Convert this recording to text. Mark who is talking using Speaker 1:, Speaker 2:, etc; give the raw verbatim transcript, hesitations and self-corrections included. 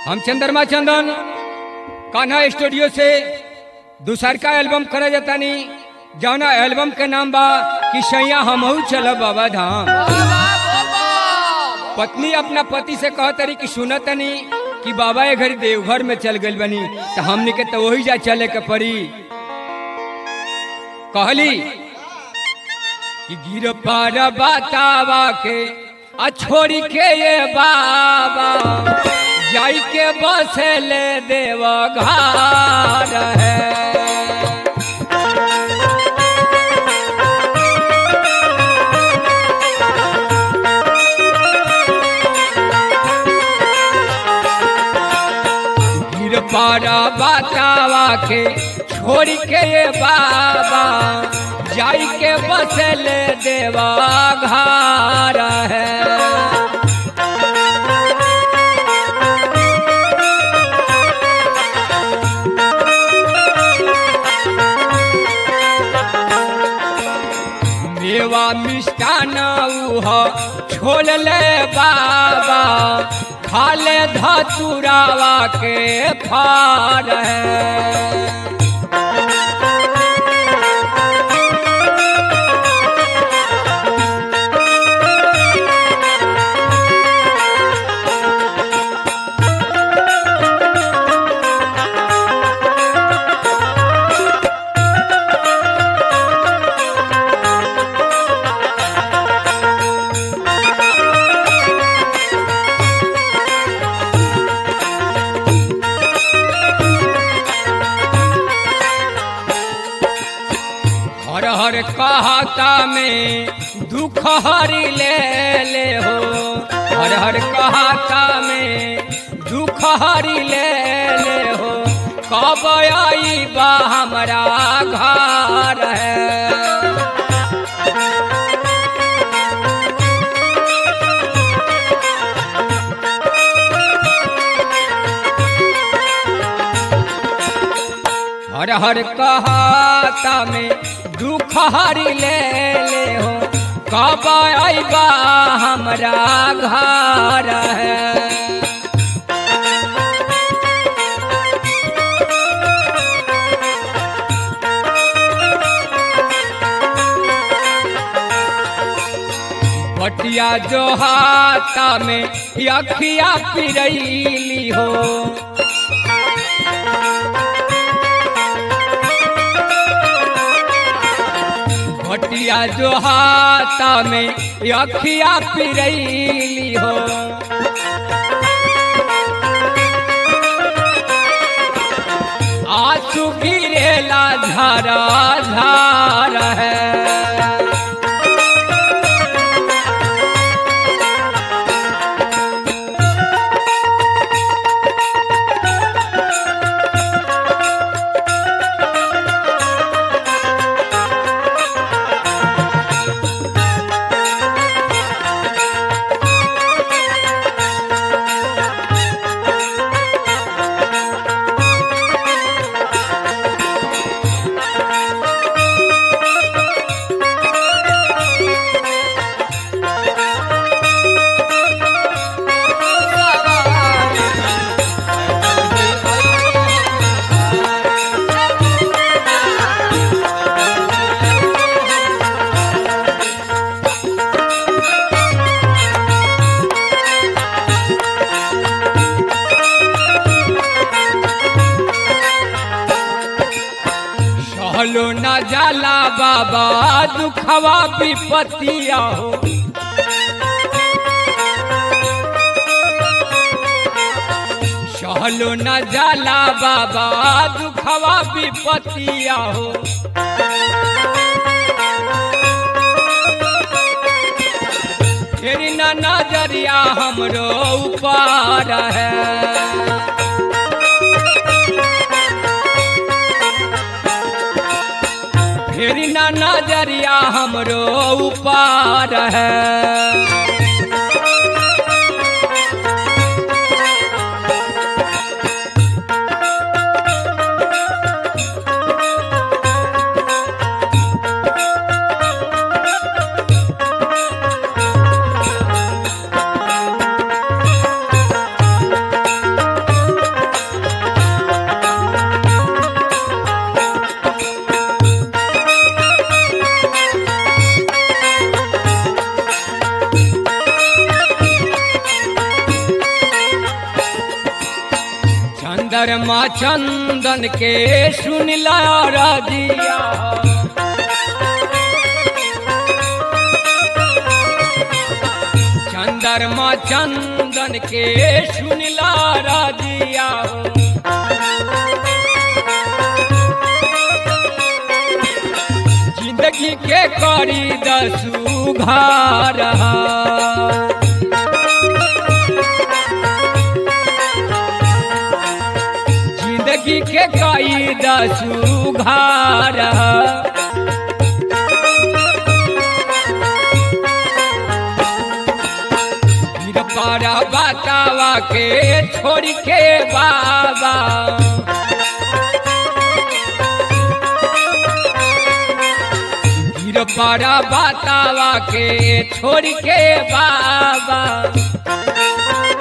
Speaker 1: हम चंद्रमा चंदन कान्हा स्टूडियो से दूसर का एल्बम करा जाता नी जौना एल्बम के नाम बा कि सैया हमहू चल बाबा धाम। पत्नी अपना पति से कह तरी कि सुनत तनी कि बाबा ये घड़ी देवघर में चल गई बनी तो हमने के तो वही जा चले के पड़ी। कहली कि गिर पार बतावा के आ छोड़ी के ये बाबा जाई के बसे ले देव घर है। गिर पारा बतावा के छोड़ के ये बाबा जाई के बसे ले देवा घर है। मेवा मिष्टान छोड़ ले बाबा खाले धतुरावा के फार है। हर हर कहता में दुख हरी ले ले हो, हर हर कहता में दुख हरी ले ले हो। कब आई बा हमारा घर है। हर हर कहता में दुख हरी ले ले हो। कब आईबा हमरा घर है। बटिया जो हाथा में अखिया पिरैली हो। बटिया जो हाथा में अखिया पिरैली हो। आंसू गिरेला झारा झार है। सहलो न जाला बाबा दुखवा विपतिया हो। सहलो न जाला बाबा दुखवा विपतिया हो। तेरी न नजरिया हमरो ऊपर है। फेरी ना नजरिया हमरो ऊपर है। चंद्रमा चंदन के सुनला रजिया चंद्रमा चंदन के सुनला रजिया जिंदगी के करी दसू घर जिंदगी के कई दसू घर फिर पर बतावा के छोड़ के बाबा फिर पर बतावा के छोड़ के बाबा